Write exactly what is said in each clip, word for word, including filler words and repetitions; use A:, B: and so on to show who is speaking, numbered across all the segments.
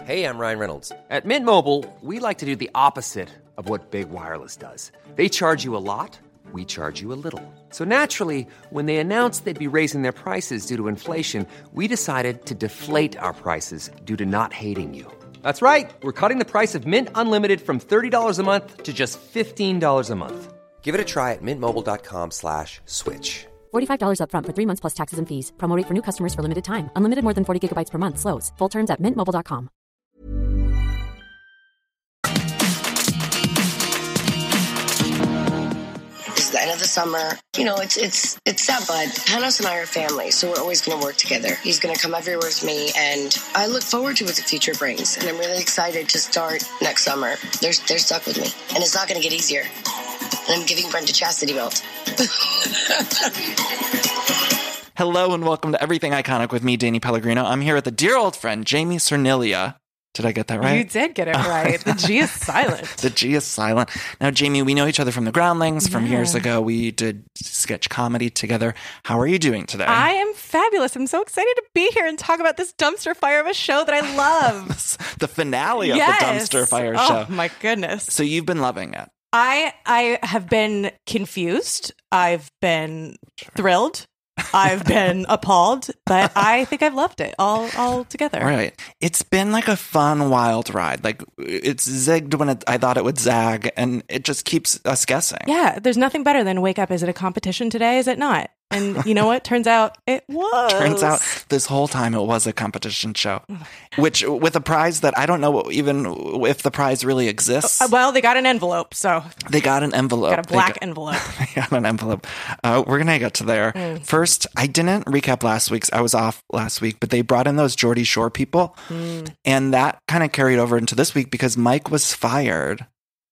A: Hey, I'm Ryan Reynolds. At Mint Mobile, we like to do the opposite of what Big Wireless does. They charge you a lot, we charge you a little. So naturally, when they announced they'd be raising their prices due to inflation, we decided to deflate our prices due to not hating you. That's right. We're cutting the price of Mint Unlimited from thirty dollars a month to just fifteen dollars a month. Give it a try at mintmobile.com slash switch.
B: forty-five dollars up front for three months plus taxes and fees. Promo rate for new customers for limited time. Unlimited more than forty gigabytes per month. Slows full terms at mint mobile dot com.
C: It's the end of the summer. You know, it's it's it's sad, but Panos and I are family, so we're always going to work together. He's going to come everywhere with me, and I look forward to what the future brings. And I'm really excited to start next summer. They're, they're stuck with me, and it's not going to get easier. And I'm giving Brent a chastity belt.
D: Hello and welcome to Everything Iconic with me, Danny Pellegrino. I'm here with a dear old friend, Jamie Cernilia. Did I get that right?
E: You did get it right. The G is silent.
D: The G is silent. Now, Jamie, we know each other from the Groundlings. From
E: Yeah.
D: years ago, we did sketch comedy together. How are you doing today?
E: I am fabulous. I'm so excited to be here and talk about this dumpster fire of a show that I love.
D: The finale of
E: Yes.
D: the Dumpster Fire
E: oh,
D: show.
E: my goodness.
D: So you've been loving it.
E: I I have been confused. I've been thrilled. I've been appalled, but I think I've loved it all all together.
D: Right. It's been like a fun, wild ride. Like, it's zigged when it, I thought it would zag, and it just keeps us guessing.
E: Yeah, there's nothing better than wake up. Is it a competition today? Is it not? And you know what? Turns out it was.
D: Turns out this whole time it was a competition show, which with a prize that I don't know even if the prize really exists.
E: Uh, well, they got an envelope, so
D: They got an envelope.
E: got a black
D: they got,
E: envelope.
D: They got an envelope. Uh, we're going to get to there.
E: Mm.
D: First, I didn't recap last week's. I was off last week, but they brought in those Geordie Shore people.
E: Mm.
D: And that kind of carried over into this week because Mike was fired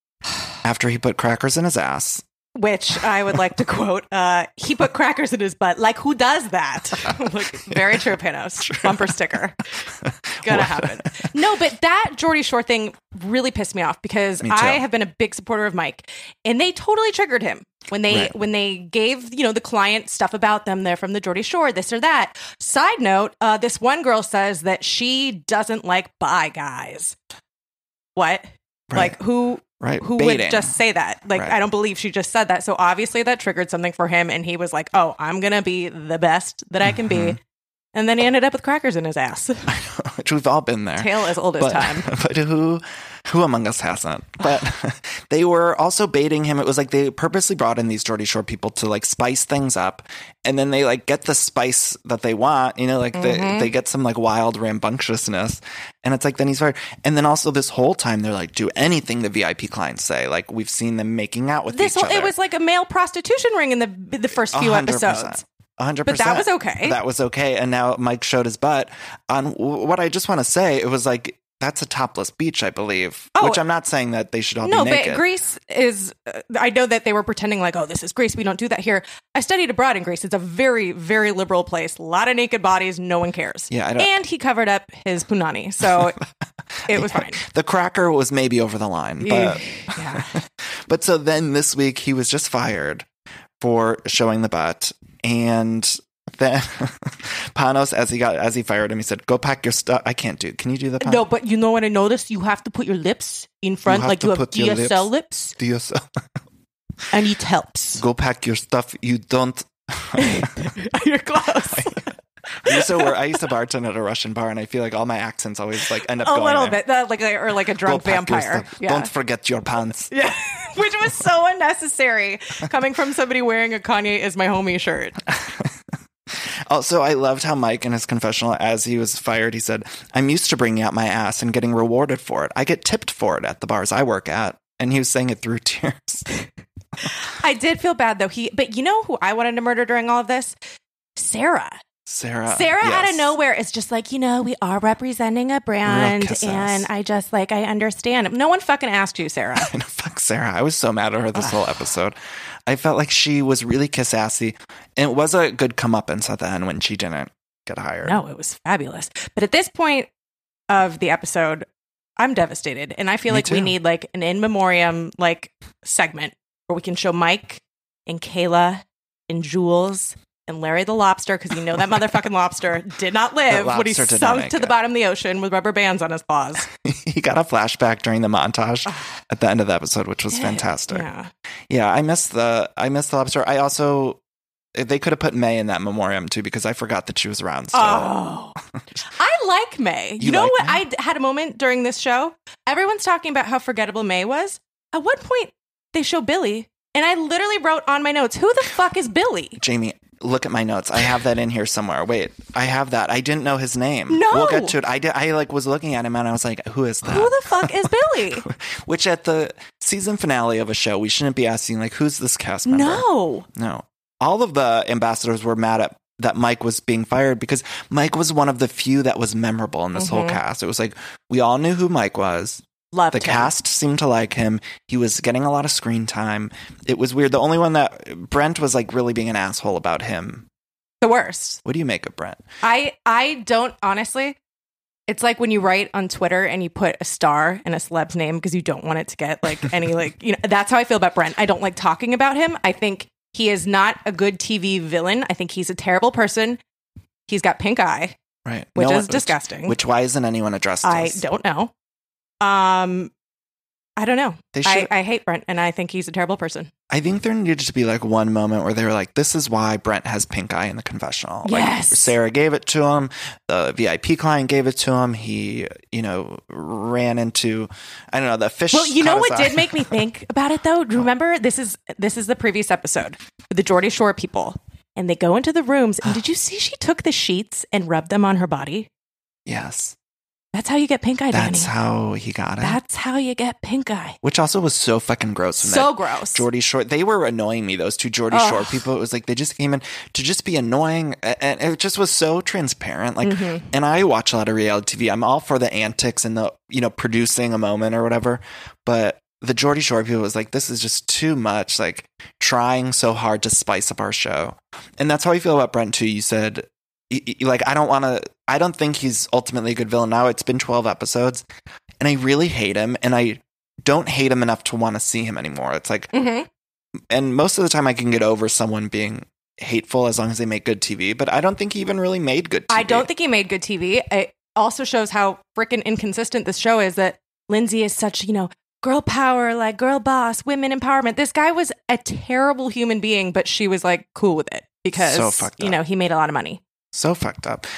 D: after he put crackers in his ass.
E: Which I would like to quote, uh, he put crackers in his butt. Like, who does that? Like, very true, Panos. Bumper sticker. Gonna happen. No, but that Geordie Shore thing really pissed me off because
D: Me too.
E: I have been a big supporter of Mike. And they totally triggered him. When they
D: Right.
E: when they gave, you know, the client stuff about them, they're from the Geordie Shore, this or that. Side note, uh, this one girl says that she doesn't like bi guys. What?
D: Right.
E: Like, who...
D: Right.
E: Who
D: Baiting.
E: would just say that? Like,
D: Right.
E: I don't believe she just said that. So obviously that triggered something for him. And he was like, oh, I'm going to be the best that I can
D: Mm-hmm.
E: be. And then he ended up with crackers in his ass.
D: Which we've all been there.
E: Tale as old as
D: but,
E: time.
D: But who who among us hasn't? But they were also baiting him. It was like they purposely brought in these Geordie Shore people to like spice things up. And then they like get the spice that they want, you know, like they,
E: Mm-hmm.
D: they get some like wild rambunctiousness. And it's like, then he's fired. And then also this whole time they're like, do anything the V I P clients say. Like we've seen them making out with
E: This
D: each
E: whole,
D: other.
E: it was like a male prostitution ring in the the first few
D: one hundred percent.
E: episodes.
D: one hundred
E: But
D: percent.
E: that was okay.
D: That was okay. And now Mike showed his butt. On what I just want to say, it was like, that's a topless beach, I believe.
E: Oh.
D: Which I'm not saying that they should all
E: No,
D: be naked.
E: but Greece is, uh, I know that they were pretending like, oh, this is Greece. We don't do that here. I studied abroad in Greece. It's a very, very liberal place. A lot of naked bodies. No one cares.
D: Yeah, I don't-
E: And he covered up his punani. So it was fine.
D: The cracker was maybe over the line. But,
E: Yeah.
D: but so then this week he was just fired for showing the butt. And then Panos, as he got as he fired him, he said, go pack your stuff. I can't do. Can you do the Panos?
E: No, but you know what I noticed? You have to put your lips in front,
D: have
E: like
D: to
E: you have
D: put
E: D
D: your
E: S L lips,
D: Do you so?
E: and it helps.
D: Go pack your stuff. You don't.
E: You're close.
D: I used to work, I used to bartend at a Russian bar, and I feel like all my accents always like end up
E: A
D: going
E: little
D: there.
E: bit, uh, like a, or like a
D: Go
E: drunk
D: pack your
E: vampire.
D: stuff.
E: Yeah.
D: Don't forget your pants.
E: Yeah, which was so unnecessary coming from somebody wearing a Kanye is my homie shirt.
D: Also, I loved how Mike in his confessional, as he was fired, he said, I'm used to bringing out my ass and getting rewarded for it. I get tipped for it at the bars I work at. And he was saying it through tears.
E: I did feel bad though. He, but you know who I wanted to murder during all of this? Sarah.
D: Sarah.
E: Sarah out
D: yes.
E: of nowhere is just like, you know, we are representing a brand,
D: kiss
E: and
D: ass.
E: I just like, I understand. No one fucking asked you, Sarah.
D: I know, fuck Sarah. I was so mad at her this whole episode. I felt like she was really kiss assy. And it was a good comeuppance at the end when she didn't get hired.
E: No, it was fabulous. But at this point of the episode, I'm devastated. And I feel
D: Me
E: like we
D: too.
E: need like an in memoriam like segment where we can show Mike and Kayla and Jules and Larry the lobster, because you know that motherfucking lobster did not live when he
D: lobster did not
E: sunk
D: make
E: to the
D: it.
E: bottom of the ocean with rubber bands on his paws.
D: He got a flashback during the montage at the end of the episode, which was fantastic.
E: Yeah.
D: Yeah, I missed the I missed the lobster. I also they could have put May in that memoriam too, because I forgot that she was around still.
E: Oh, I like May. You,
D: You
E: know
D: like
E: what?
D: May?
E: I d- had a moment during this show. Everyone's talking about how forgettable May was. At one point, they show Billy, and I literally wrote on my notes, "Who the fuck is Billy?"
D: Jamie, look at my notes. I have that in here somewhere. Wait, I have that. I didn't know his name.
E: No.
D: We'll get to it. I did. I like was looking at him and I was like, who is that?
E: Who the fuck is Billy?
D: Which at the season finale of a show, we shouldn't be asking like, who's this cast member?
E: No.
D: No. All of the ambassadors were mad at that Mike was being fired because Mike was one of the few that was memorable in this whole cast. It was like, we all knew who Mike was.
E: Loved
D: The
E: him.
D: cast seemed to like him. He was getting a lot of screen time. It was weird. The only one that Brent was like really being an asshole about him.
E: The worst.
D: What do you make of Brent?
E: I I don't honestly. It's like when you write on Twitter and you put a star in a celeb's name because you don't want it to get like any like you know. That's how I feel about Brent. I don't like talking about him. I think he is not a good T V villain. I think he's a terrible person. He's got pink eye,
D: Right.
E: which
D: No
E: is
D: one-
E: disgusting.
D: Which why isn't anyone addressed
E: I
D: this?
E: don't know. Um, I don't know.
D: They
E: I,
D: should-
E: I hate Brent, and I think he's a terrible person.
D: I think there needed to be like one moment where they were like, this is why Brent has pink eye in the confessional. Like
E: Yes.
D: Sarah gave it to him. The V I P client gave it to him. He, you know, ran into, I don't know, the fish.
E: Well, you know
D: caught
E: what
D: his eye.
E: did make me think about it though? Remember, this is this is the previous episode with the Geordie Shore people, and they go into the rooms. And did you see she took the sheets and rubbed them on her body?
D: Yes.
E: That's how you get pink eye, Danny.
D: That's how he got it.
E: That's how you get pink eye.
D: Which also was so fucking gross. when
E: So
D: that
E: gross.
D: Geordie Shore, they were annoying me, those two Geordie
E: Ugh.
D: Shore people. It was like they just came in to just be annoying. a- And it just was so transparent. Like,
E: Mm-hmm.
D: and I watch a lot of reality T V. I'm all for the antics and the, you know, producing a moment or whatever. But the Geordie Shore people was like, this is just too much, like trying so hard to spice up our show. And that's how I feel about Brent too. You said, y- y- like, I don't want to, I don't think he's ultimately a good villain now. It's been twelve episodes and I really hate him. And I don't hate him enough to want to see him anymore. It's like,
E: Mhm.
D: and most of the time I can get over someone being hateful as long as they make good T V, but I don't think he even really made good T V.
E: I don't think he made good T V. It also shows how freaking inconsistent this show is. That Lindsay is such, you know, girl power, like girl boss, women empowerment. This guy was a terrible human being, but she was like cool with it because
D: So fucked
E: you
D: up.
E: know he made a lot of money.
D: So fucked up.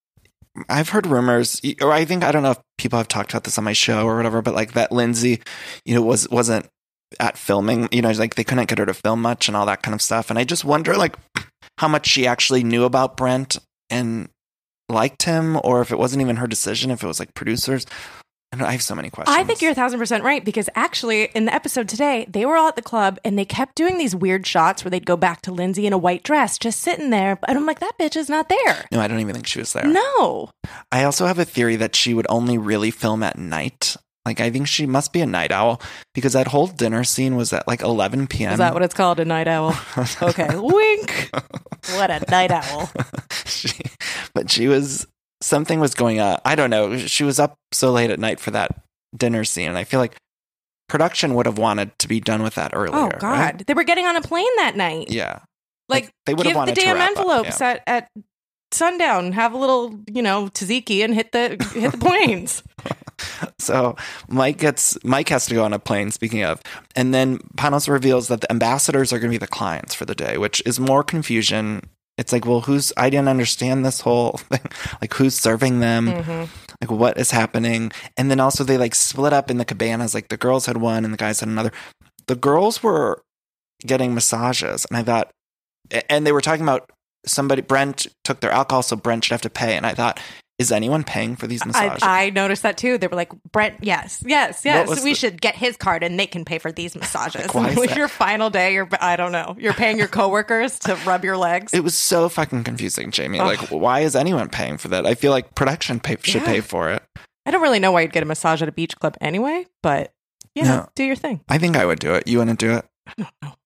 D: I've heard rumors, or I think, I don't know if people have talked about this on my show or whatever, but like that Lindsay, you know, was, wasn't at filming, you know, like they couldn't get her to film much and all that kind of stuff. And I just wonder like how much she actually knew about Brent and liked him, or if it wasn't even her decision, if it was like producers. I, don't know, I have so many questions.
E: I think you're a thousand percent right because actually in the episode today, they were all at the club and they kept doing these weird shots where they'd go back to Lindsay in a white dress just sitting there. And I'm like, that bitch is not there.
D: No, I don't even think she was there.
E: No.
D: I also have a theory that she would only really film at night. Like, I think she must be a night owl because that whole dinner scene was at like eleven p.m.
E: Is that what it's called? A night owl? Okay. Wink. What a night owl.
D: she, but she was, something was going on. I don't know. She was up so late at night for that dinner scene. And I feel like production would have wanted to be done with that earlier.
E: Oh, God.
D: right?
E: They were getting on a plane that night.
D: Yeah.
E: Like,
D: Like, they would have
E: give the
D: wanted to
E: damn
D: wrap up,
E: envelopes
D: yeah.
E: at, at sundown. Have a little, you know, tzatziki and hit the hit the planes.
D: So Mike gets Mike has to go on a plane, speaking of, and then Panos reveals that the ambassadors are going to be the clients for the day, which is more confusion. It's like, well, who's, I didn't understand this whole thing. Like, who's serving them?
E: Mm-hmm.
D: Like, what is happening? And then also they like split up in the cabanas. Like the girls had one and the guys had another. The girls were getting massages. And I thought, and they were talking about somebody, Brent took their alcohol, so Brent should have to pay. And I thought, is anyone paying for these massages?
E: I, I noticed that too. They were like, Brent, yes, yes, yes.
D: was
E: We
D: the-
E: should get his card and they can pay for these massages.
D: Why is
E: Like
D: that?
E: your final day, you're, I don't know, you're paying your coworkers to rub your legs.
D: It was so fucking confusing, Jamie.
E: Ugh.
D: Like, why is anyone paying for that? I feel like production pay, should
E: Yeah.
D: pay for it.
E: I don't really know why you'd get a massage at a beach club anyway, but you know,
D: No.
E: do your thing.
D: I think I would do it. You want to do it?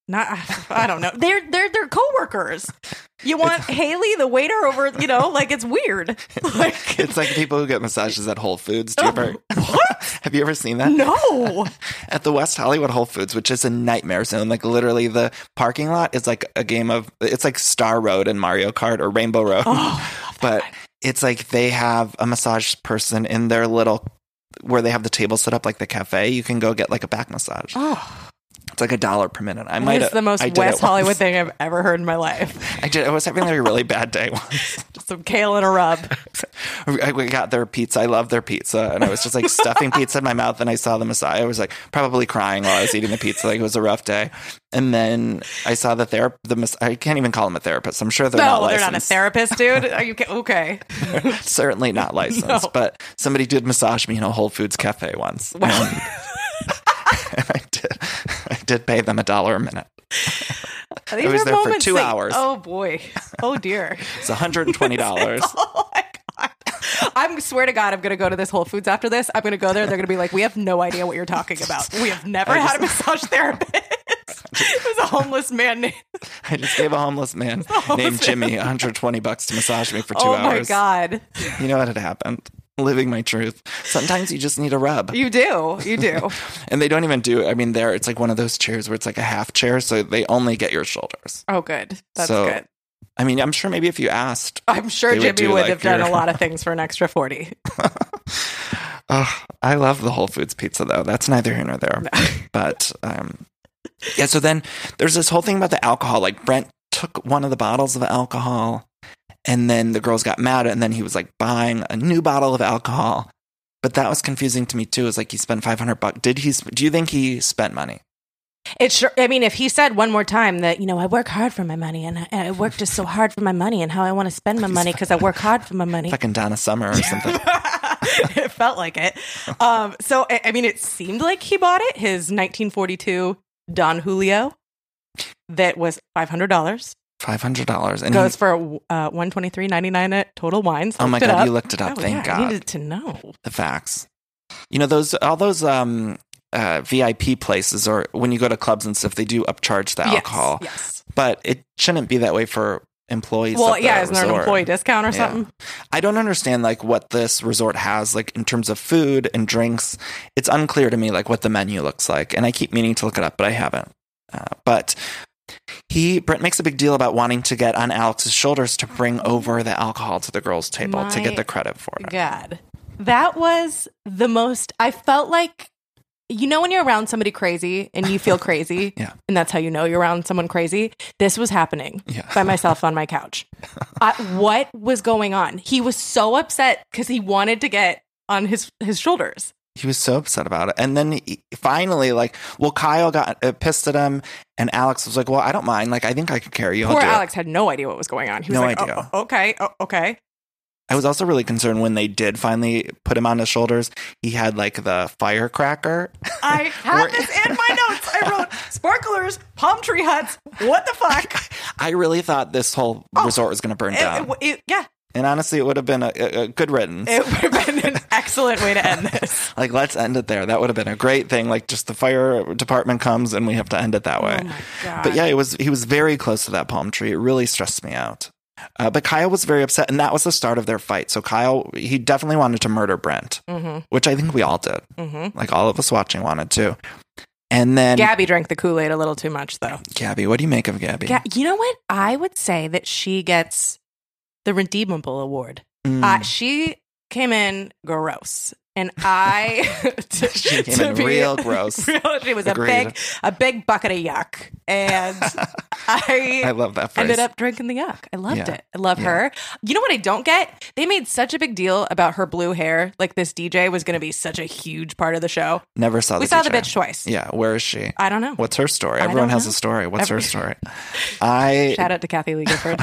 E: Not, I don't know. They're they're they're coworkers. You want Haley, the waiter, over? You know, like it's weird. Like
D: it's like people who get massages at Whole Foods. Do you ever?
E: What?
D: Have you ever seen that?
E: No.
D: At the West Hollywood Whole Foods, which is a nightmare zone. Like literally, the parking lot is like a game of. It's like Star Road and Mario Kart or Rainbow Road.
E: Oh,
D: but it's like they have a massage person in their little where they have the table set up like the cafe. You can go get like a back massage.
E: Oh.
D: It's like a dollar per minute. I
E: That
D: might.
E: is the most
D: I did
E: West
D: it once.
E: Hollywood thing I've ever heard in my life.
D: I did. I was having like a really bad day once.
E: Just some kale and a rub.
D: I we got their pizza. I love their pizza, and I was just like stuffing pizza in my mouth. And I saw the massage. I was like probably crying while I was eating the pizza. Like it was a rough day. And then I saw the ther the mas- I can't even call them a therapist. I'm sure they're
E: No,
D: not
E: they're
D: licensed.
E: not a therapist, dude. Are you ca- okay?
D: Certainly not licensed.
E: No.
D: But somebody did massage me in a Whole Foods cafe once.
E: Wow.
D: And, and I did. I did pay them a dollar a minute.
E: These
D: I was
E: are
D: there for
E: moments
D: two
E: that-
D: hours.
E: Oh boy. Oh dear.
D: It's one hundred twenty dollars.
E: Oh my god. I swear to God, I'm going to go to this Whole Foods after this. I'm going to go there. They're going to be like, we have no idea what you're talking about. We have never
D: I
E: had a
D: just-
E: massage therapist. It was a homeless man named.
D: I just gave a homeless man
E: homeless
D: named
E: man.
D: Jimmy one hundred twenty bucks to massage me for two
E: Oh
D: hours.
E: my God.
D: You know what had happened? Living my truth. Sometimes you just need a rub.
E: You do. You do.
D: And they don't even do, I mean, there, it's like one of those chairs where it's like a half chair, so they only get your shoulders.
E: Oh, good. That's
D: So,
E: good.
D: I mean, I'm sure maybe if you asked.
E: I'm sure
D: they would
E: Jimmy
D: do,
E: would
D: like,
E: have done
D: your-
E: a lot of things for an extra forty.
D: Oh, I love the Whole Foods pizza, though. That's neither here nor there. But, um, yeah, so then there's this whole thing about the alcohol. Like, Brent took one of the bottles of alcohol, and then the girls got mad, and then he was, like, buying a new bottle of alcohol. But that was confusing to me, too. It's like he spent five hundred bucks. Did he, do you think he spent money?
E: It's sure. I mean, if he said one more time that, you know, I work hard for my money and I, and I work just so hard for my money and how I want to spend my money because I work hard for my money.
D: Fucking Donna Summer or something.
E: It felt like it. Um, so, I, I mean, it seemed like he bought it. His nineteen forty-two Don Julio that was five hundred dollars.
D: five hundred dollars. And
E: Goes
D: he,
E: for uh, one hundred twenty-three ninety-nine at Total Wines.
D: oh my
E: Looked it
D: God,
E: up.
D: you looked it up.
E: Oh,
D: Thank
E: yeah,
D: God.
E: I needed to know.
D: The facts. You know, those, all those, um, uh, V I P places, or when you go to clubs and stuff, they do upcharge the alcohol.
E: Yes, yes.
D: But it shouldn't be that way for employees.
E: Well,
D: of the
E: yeah, isn't there an
D: resort.
E: employee discount or
D: Yeah.
E: something?
D: I don't understand like what this resort has like in terms of food and drinks. It's unclear to me like what the menu looks like, and I keep meaning to look it up, but I haven't. Uh, but he Brent makes a big deal about wanting to get on Alex's shoulders to bring over the alcohol to the girls' table to
E: My
D: get the credit for it.
E: God. That was the most, I felt like, you know, when you're around somebody crazy and you feel crazy,
D: Yeah.
E: and that's how you know you're around someone crazy. This was happening
D: Yeah.
E: by myself on my couch. I, what was going on? He was so upset because he wanted to get on his, his shoulders.
D: He was so upset about it. And then he, finally, like, well, Kyle got uh, pissed at him, and Alex was like, well, I don't mind. Like, I think I could carry you. I'll
E: Poor
D: do it.
E: Alex had no idea what was going on. He was
D: No
E: like,
D: idea.
E: oh, okay, oh, okay.
D: I was also really concerned when they did finally put him on his shoulders. He had like the firecracker.
E: I had
D: Where-
E: this in my notes. I wrote sparklers, palm tree huts. What the fuck?
D: I really thought this whole resort was going to burn
E: It-
D: down.
E: it- it- yeah,
D: and honestly, it would have been a, a, a good riddance.
E: it would have been an excellent way to end this.
D: Like, let's end it there. That would have been a great thing. Like, just the fire department comes and we have to end it that way.
E: Oh my God.
D: But yeah, it was. He was very close to that palm tree. It really stressed me out. Uh, but Kyle was very upset, and that was the start of their fight. So Kyle, he definitely wanted to murder Brent,
E: Mm-hmm.
D: which I think we all did.
E: Mm-hmm.
D: Like all of us watching wanted to. And then
E: Gabby drank the Kool-Aid a little too much, though.
D: Gabby, what do you make of Gabby?
E: Ga- you know what? I would say that she gets the Redeemable Award.
D: Mm.
E: Uh, she came in gross. And I, to,
D: She came
E: to
D: in
E: be-
D: real gross.
E: real- she was
D: Agreed.
E: a big, a big bucket of yuck, and I,
D: I love that phrase.
E: ended up drinking the yuck. I loved
D: Yeah.
E: it. I love
D: Yeah.
E: her. You know what I don't get? They made such a big deal about her blue hair. Like this D J was going to be such a huge part of the show.
D: Never saw the
E: We saw the
D: D J.
E: bitch twice.
D: Yeah, where is she?
E: I don't know.
D: What's her story?
E: I
D: Everyone
E: don't
D: has
E: know.
D: a story. What's her
E: Every-
D: story? I
E: Shout out to Kathy Lee Gifford.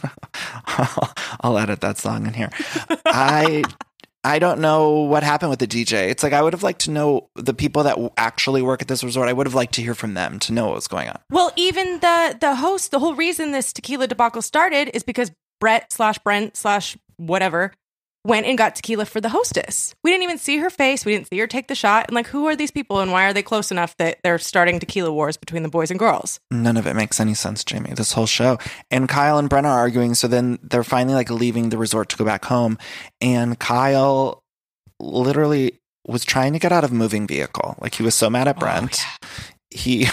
D: I'll edit that song in here. I I don't know what happened with the D J. It's like I would have liked to know the people that actually work at this resort. I would have liked to hear from them to know what was going on.
E: Well, even the the host, the whole reason this tequila debacle started is because Brett slash Brent slash whatever went and got tequila for the hostess. We didn't even see her face. We didn't see her take the shot. And like, who are these people and why are they close enough that they're starting tequila wars between the boys and girls?
D: None of it makes any sense, Jamie, this whole show. And Kyle and Brent are arguing. So then they're finally like leaving the resort to go back home. And Kyle literally was trying to get out of a moving vehicle. Like he was so mad at Brent. Oh, yeah. He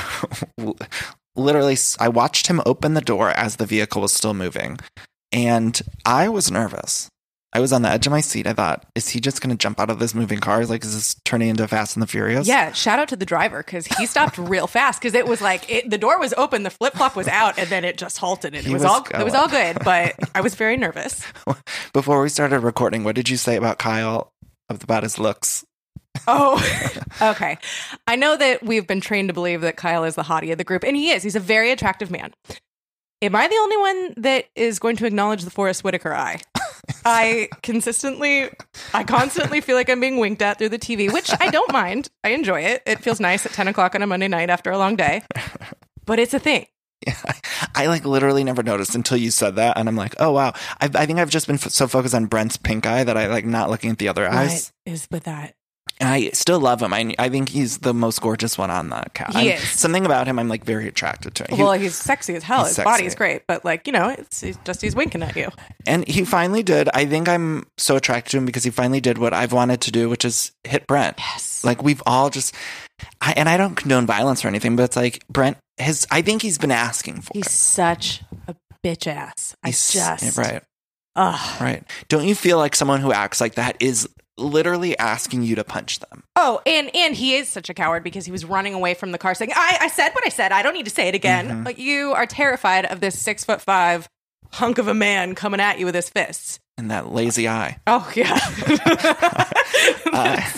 D: literally, I watched him open the door as the vehicle was still moving. And I was nervous. I was on the edge of my seat. I thought, is he just going to jump out of this moving car? Like, is this turning into Fast and the Furious?
E: Yeah. Shout out to the driver because he stopped real fast because it was like it, the door was open, the flip flop was out, and then it just halted. And it was, was all going. It was all good, but I was very nervous.
D: Before we started recording, what did you say about Kyle about his looks?
E: Oh, okay. I know that we've been trained to believe that Kyle is the hottie of the group, and he is. He's a very attractive man. Am I the only one that is going to acknowledge the Forrest Whitaker eye? I consistently, I constantly feel like I'm being winked at through the T V, which I don't mind. I enjoy it. It feels nice at ten o'clock on a Monday night after a long day. But it's a thing.
D: Yeah, I, I like literally never noticed until you said that. And I'm like, oh, wow. I, I think I've just been f- so focused on Brent's pink eye that I like not looking at the other eyes.
E: What is with that?
D: And I still love him. I, I think he's the most gorgeous one on the cast.
E: He
D: I'm,
E: is.
D: Something about him I'm like very attracted to.
E: He, well, he's sexy as hell. His
D: sexy.
E: body is great. But like, you know, it's, it's just he's winking at you.
D: And he finally did. I think I'm so attracted to him because he finally did what I've wanted to do, which is hit Brent.
E: Yes.
D: Like we've all just, I, and I don't condone violence or anything, but it's like Brent has, I think he's been asking for
E: he's
D: it.
E: He's such a bitch ass. I
D: he's,
E: just.
D: Right.
E: Ugh.
D: Right. Don't you feel like someone who acts like that is literally asking you to punch them?
E: Oh, and and he is such a coward because he was running away from the car saying, I, I said what I said. I don't need to say it again.
D: Mm-hmm.
E: But you are terrified of this six foot five hunk of a man coming at you with his fists.
D: And that lazy eye.
E: Oh, yeah.
D: uh,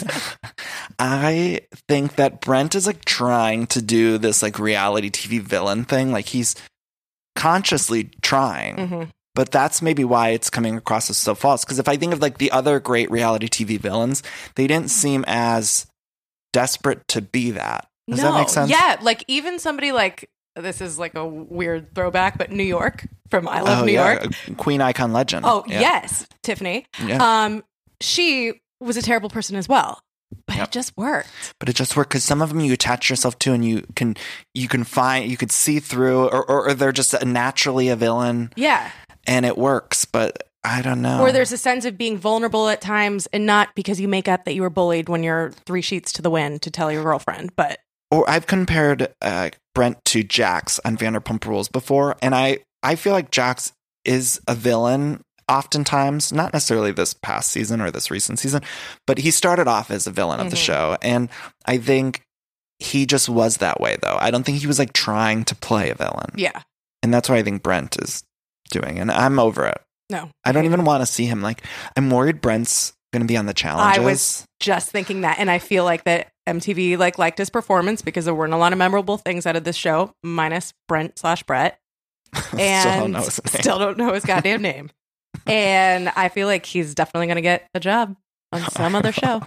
D: I think that Brent is like trying to do this like reality T V villain thing. Like he's consciously trying. Mm-hmm. But that's maybe why it's coming across as so false. Because if I think of like the other great reality T V villains, they didn't seem as desperate to be that. Does
E: no.
D: that make sense?
E: Yeah. Like even somebody like, this is like a weird throwback, but New York from I Love
D: oh,
E: New
D: yeah.
E: York.
D: Queen icon legend.
E: Oh,
D: yeah.
E: yes. Tiffany.
D: Yeah.
E: Um, she was a terrible person as well. But yep. it just worked.
D: But it just worked because some of them you attach yourself to and you can you can find, you could see through, or, or, or they're just a, naturally a villain.
E: Yeah.
D: And it works, but I don't know.
E: Or there's a sense of being vulnerable at times and not because you make up that you were bullied when you're three sheets to the wind to tell your girlfriend. But
D: Or I've compared uh, Brent to Jax on Vanderpump Rules before, and I, I feel like Jax is a villain oftentimes, not necessarily this past season or this recent season, but he started off as a villain of mm-hmm. the show. And I think he just was that way, though. I don't think he was like trying to play a villain.
E: Yeah.
D: And that's what I think Brent is doing, and I'm over it.
E: No,
D: I don't even want to see him. Like, I'm worried Brent's going to be on the challenges.
E: I was just thinking that, and I feel like that M T V like liked his performance because there weren't a lot of memorable things out of this show, minus Brent slash Brett, and
D: still don't know his name.
E: Still don't know his goddamn name. And I feel like he's definitely going to get a job on some other show.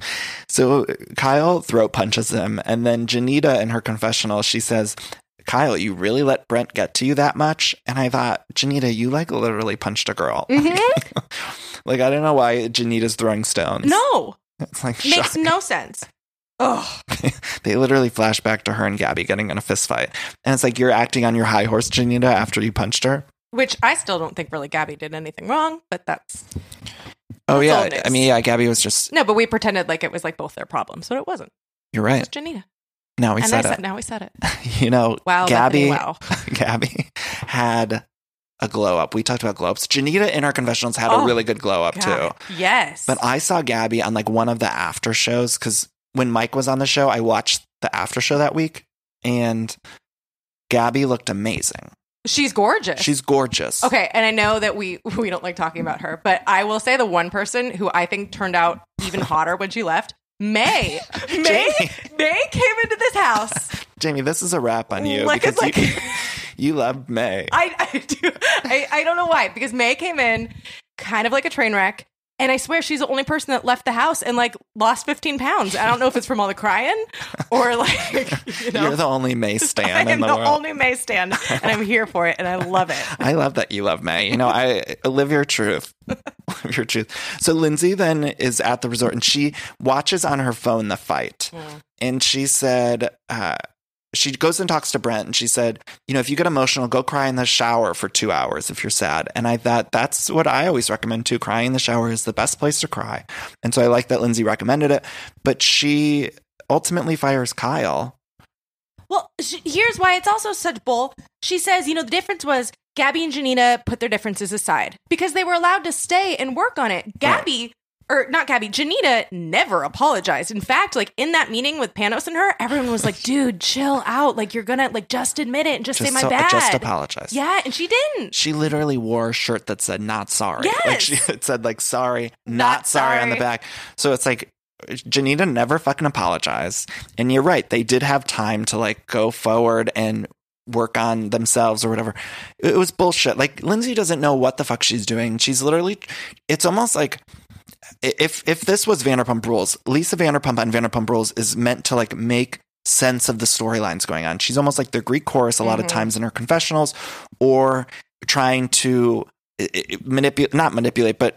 D: So Kyle throat punches him, and then Janita in her confessional, she says, Kyle, you really let Brent get to you that much? And I thought, Janita, you like literally punched a girl.
E: Mm-hmm.
D: Like, I don't know why Janita's throwing stones.
E: No.
D: It's like,
E: makes
D: shocking.
E: no sense. Oh,
D: they literally flash back to her and Gabby getting in a fist fight. And it's like, you're acting on your high horse, Janita, after you punched her.
E: Which I still don't think really Gabby did anything wrong, but that's...
D: Oh, that's yeah. I mean, yeah, Gabby was just...
E: No, but we pretended like it was like both their problems, but it wasn't.
D: You're right.
E: It's Janita.
D: Now we
E: and
D: said
E: I
D: it.
E: Said, now we said it.
D: You know,
E: wow,
D: Gabby,
E: wow.
D: Gabby had a glow up. We talked about glow ups. Janita in her confessionals had
E: oh,
D: a really good glow up
E: God.
D: too.
E: Yes.
D: But I saw Gabby on like one of the after shows because when Mike was on the show, I watched the after show that week, and Gabby looked amazing.
E: She's gorgeous.
D: She's gorgeous.
E: Okay, and I know that we we don't like talking about her, but I will say the one person who I think turned out even hotter when she left, May. May May came into this house.
D: Jamie, this is a wrap on you
E: like,
D: because
E: like,
D: you, you love May.
E: I, I do. I, I don't know why, because May came in kind of like a train wreck. And I swear she's the only person that left the house and like lost fifteen pounds. I don't know if it's from all the crying or like, you know.
D: You're the only May stan
E: I am
D: in the,
E: the
D: world.
E: only May stan, and I'm here for it, and I love it.
D: I love that you love May. You know, I live your truth. live your truth. So Lindsay then is at the resort and she watches on her phone the fight. Mm. And she said, uh, she goes and talks to Brent and she said, you know, if you get emotional, go cry in the shower for two hours if you're sad. And I thought that's what I always recommend too. Crying in the shower is the best place to cry. And so I like that Lindsay recommended it. But she ultimately fires Kyle.
E: Well, sh- here's why it's also such bull. She says, you know, the difference was Gabby and Janita put their differences aside because they were allowed to stay and work on it. Gabby... Right. Or not Gabby, Janita never apologized. In fact, like in that meeting with Panos and her, everyone was like, dude, chill out. Like you're gonna like just admit it and just, just say my so, bad.
D: Just apologize.
E: Yeah, and she didn't.
D: She literally wore a shirt that said not sorry.
E: Yes.
D: Like she it said like sorry, not,
E: not
D: sorry.
E: sorry
D: on the back. So it's like Janita never fucking apologized. And you're right, they did have time to like go forward and work on themselves or whatever. It was bullshit. Like Lindsay doesn't know what the fuck she's doing. She's literally, it's almost like If if this was Vanderpump Rules, Lisa Vanderpump on Vanderpump Rules is meant to like make sense of the storylines going on. She's almost like the Greek chorus a lot mm-hmm. of times in her confessionals, or trying to manipulate, not manipulate, but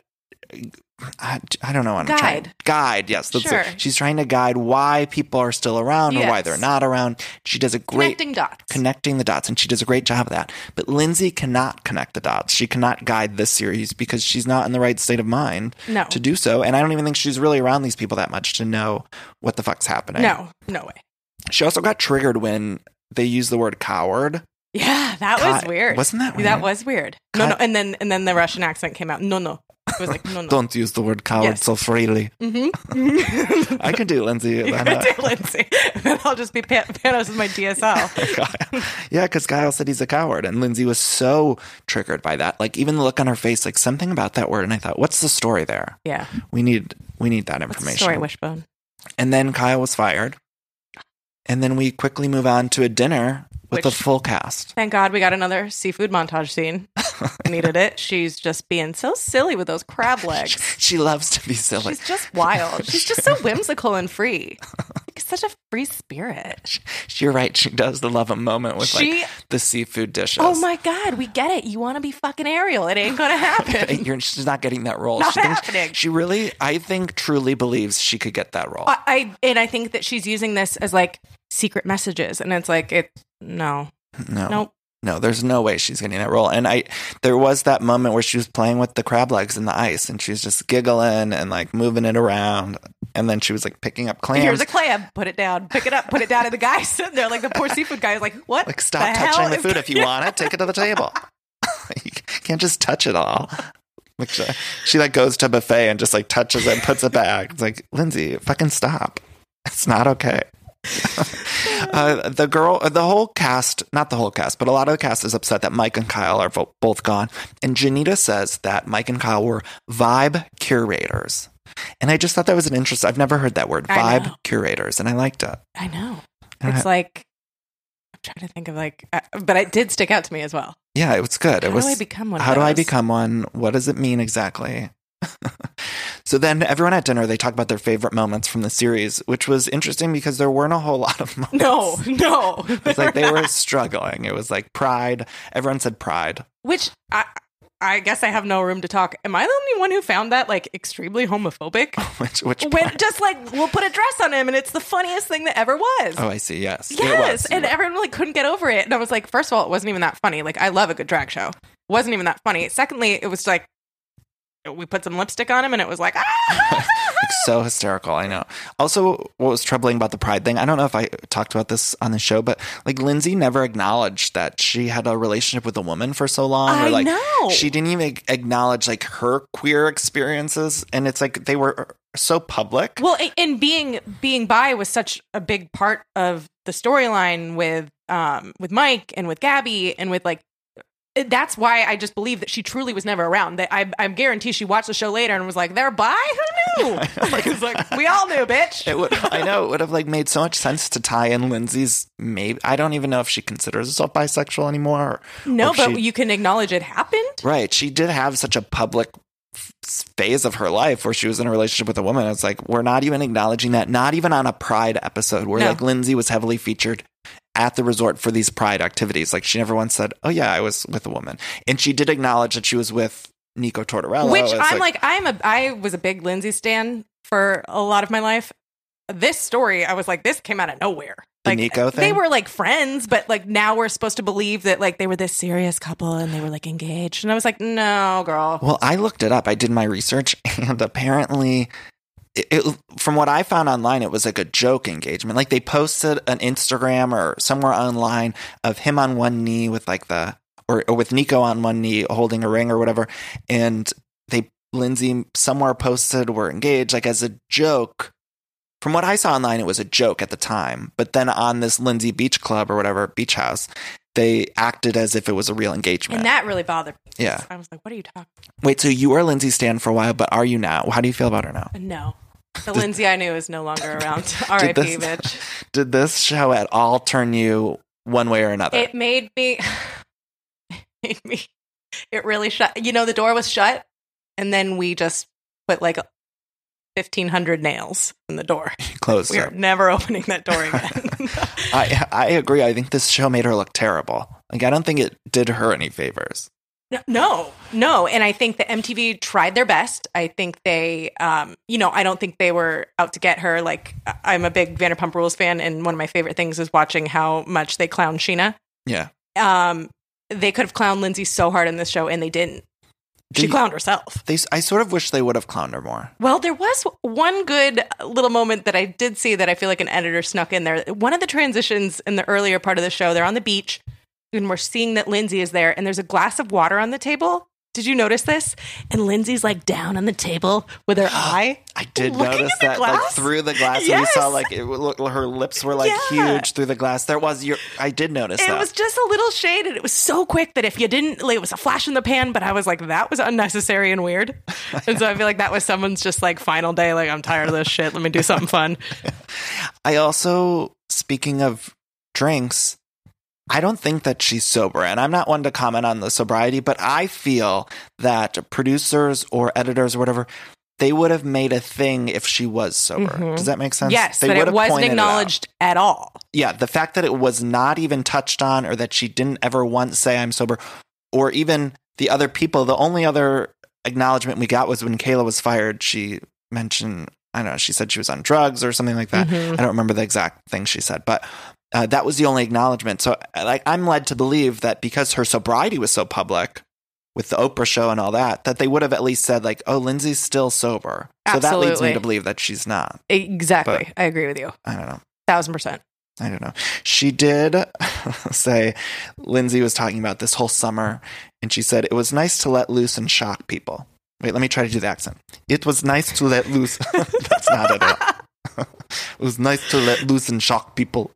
D: I, I don't know. I'm
E: guide.
D: Trying, guide. Yes. That's
E: sure.
D: it. She's trying to guide why people are still around
E: yes.
D: or why they're not around. She does a great
E: connecting dots,
D: connecting the dots. And she does a great job of that. But Lindsay cannot connect the dots. She cannot guide this series because she's not in the right state of mind
E: no.
D: to do so. And I don't even think she's really around these people that much to know what the fuck's happening.
E: No, no way.
D: She also got triggered when they used the word coward.
E: Yeah, that
D: Ka-
E: was weird.
D: Wasn't that weird?
E: That was weird.
D: Ka-
E: no, no, and then and then the Russian accent came out. No, no. It was like, no, no.
D: Don't use the word coward
E: yes.
D: so freely.
E: Mm-hmm.
D: I can do Lindsay.
E: You can do Lindsay. Then I'll just be Pan- Panos as my D S L.
D: Yeah, because Kyle said he's a coward. And Lindsay was so triggered by that. Like, even the look on her face, like something about that word. And I thought, what's the story there?
E: Yeah.
D: We need we need that
E: What's
D: information.
E: the story, Wishbone?
D: And then Kyle was fired. And then we quickly move on to a dinner with
E: Which,
D: the full cast.
E: Thank God we got another seafood montage scene. Needed it. She's just being so silly with those crab legs.
D: She loves to be silly.
E: She's just wild. She's just so whimsical and free. Like, such a free spirit.
D: You're right. She does the love a moment with
E: she,
D: like the seafood dishes.
E: Oh my God, we get it. You want to be fucking Ariel. It ain't going to happen.
D: You're, she's not getting that role.
E: Not
D: she
E: happening.
D: Thinks, she really, I think, truly believes she could get that role.
E: I, I And I think that she's using this as like secret messages. And it's like, it, no.
D: No.
E: Nope.
D: No, there's no way she's getting that role. And I, there was that moment where she was playing with the crab legs in the ice and she was just giggling and like moving it around. And then she was like picking up clams.
E: Here's a clam. Put it down. Pick it up. Put it down. And the guy sitting there, like the poor seafood guy, is like, what?
D: Like, stop
E: the
D: touching
E: hell
D: the
E: is
D: food. If you want it, take it to the table. You can't just touch it all. Like she, she like goes to a buffet and just like touches it and puts it back. It's like, Lindsay, fucking stop. It's not okay. uh, the girl, the whole cast, not the whole cast, but a lot of the cast is upset that Mike and Kyle are vo- both gone. And Janita says that Mike and Kyle were vibe curators. And I just thought that was an interesting, I've never heard that word, vibe curators. And I liked it.
E: I know.
D: And
E: it's
D: I,
E: like, I'm trying to think of like, uh, but it did stick out to me as well.
D: Yeah, it was good.
E: How
D: it was,
E: do I become one
D: How
E: of
D: do
E: those?
D: I become one? What does it mean exactly? So then everyone at dinner, they talk about their favorite moments from the series, which was interesting because there weren't a whole lot of moments.
E: No, no.
D: It was like they were struggling. It was like pride. Everyone said pride.
E: Which I I guess I have no room to talk. Am I the only one who found that like extremely homophobic?
D: which which
E: when just like we'll put a dress on him and it's the funniest thing that ever was.
D: Oh, I see. Yes.
E: Yes.
D: It was.
E: And everyone like couldn't get over it. And I was like, first of all, it wasn't even that funny. Like I love a good drag show. It wasn't even that funny. Secondly, it was like we put some lipstick on him and it was like, ah!
D: Like so hysterical. I know. Also, what was troubling about the pride thing, I don't know if I talked about this on the show, but like Lindsay never acknowledged that she had a relationship with a woman for so long.
E: I
D: or like
E: know.
D: She didn't even acknowledge like her queer experiences. And it's like they were so public.
E: Well, and being being bi was such a big part of the storyline with um with Mike and with Gabby and with like that's why I just believe that she truly was never around. That I, I guarantee she watched the show later and was like, "They're bi? Who knew?" Like, it's like we all knew, bitch.
D: It would, I know it would have like made so much sense to tie in Lindsay's. Maybe I don't even know if she considers herself bisexual anymore. Or,
E: no,
D: or
E: but
D: she,
E: you can acknowledge it happened.
D: Right? She did have such a public phase of her life where she was in a relationship with a woman. It's like we're not even acknowledging that. Not even on a Pride episode where
E: no.
D: like Lindsay was heavily featured at the resort for these pride activities. Like she never once said, oh yeah, I was with a woman. And she did acknowledge that she was with Nico Tortorella.
E: Which
D: It's
E: I'm like, I'm a, I was a big Lindsay stan for a lot of my life. This story, I was like, this came out of nowhere.
D: The
E: Like,
D: Nico thing?
E: they were like friends, but like now we're supposed to believe that like they were this serious couple and they were like engaged. And I was like, no, girl.
D: Well, I looked it up. I did my research, and apparently, it, it, from what I found online, it was like a joke engagement. Like they posted an Instagram or somewhere online of him on one knee with like the, or, or with Nico on one knee holding a ring or whatever, and they Lindsay somewhere posted we're engaged, like as a joke. From what I saw online, it was a joke at the time. But then on this Lindsay Beach Club or whatever, beach house, they acted as if it was a real engagement.
E: And that really bothered me.
D: Yeah.
E: I was like, what are you talking
D: Wait, so you were Lindsay stan for a while, but are you now? How do you feel about her now?
E: about? No. The Lindsay I knew is no longer around. R I P,
D: Did this-
E: bitch.
D: Did this show at all turn you one way or another?
E: It made me, it made me, it really shut. You know, the door was shut, and then we just put like fifteen hundred nails in the door.
D: Closed
E: We
D: it.
E: are never opening that door again.
D: I I agree. I think this show made her look terrible. Like I don't think it did her any favors.
E: No, no. And I think that M T V tried their best. I think they, um, you know, I don't think they were out to get her. Like, I- I'm a big Vanderpump Rules fan, and one of my favorite things is watching how much they clown Sheena.
D: Yeah.
E: Um, they could have clowned Lindsay so hard in this show, and they didn't. She
D: They-
E: clowned herself.
D: They I sort of wish they would have clowned her more.
E: Well, there was one good little moment that I did see that I feel like an editor snuck in there. One of the transitions in the earlier part of the show, they're on the beach, and we're seeing that Lindsay is there, and there's a glass of water on the table. Did you notice this? And Lindsay's like down on the table with her eye.
D: I did
E: Looking
D: notice
E: at the
D: that, like
E: glass?
D: through the glass, and
E: Yes.
D: you saw like it, look, her lips were like
E: Yeah.
D: huge through the glass. There was your. I did notice
E: It
D: that.
E: was just a little shade, and it was so quick that if you didn't, like, it was a flash in the pan, but I was like, that was unnecessary and weird. And so I feel like that was someone's just like final day, like, I'm tired of this shit. Let me do something fun.
D: I also, speaking of drinks, I don't think that she's sober. And I'm not one to comment on the sobriety, but I feel that producers or editors or whatever, they would have made a thing if she was sober. Does that make sense?
E: Yes,
D: they
E: that
D: would
E: it
D: have
E: wasn't
D: pointed it out.
E: acknowledged at all.
D: Yeah, the fact that it was not even touched on, or that she didn't ever once say I'm sober, or even the other people. The only other acknowledgement we got was when Kayla was fired. She mentioned, I don't know, she said she was on drugs or something like that. I don't remember the exact thing she said, but uh, that was the only acknowledgement. So, like, I'm led to believe that because her sobriety was so public with the Oprah show and all that, that they would have at least said, like, oh, Lindsay's still sober. So that leads me
E: Absolutely.
D: to believe that she's not.
E: Exactly.
D: But-
E: I agree with you.
D: I don't know.
E: Thousand percent.
D: I don't know. She did say, Lindsay was talking about this whole summer, and she said, it was nice to let loose and shock people. Wait, let me try to do the accent. It was nice to let loose. That's not it at all. It was nice to let loose and shock people.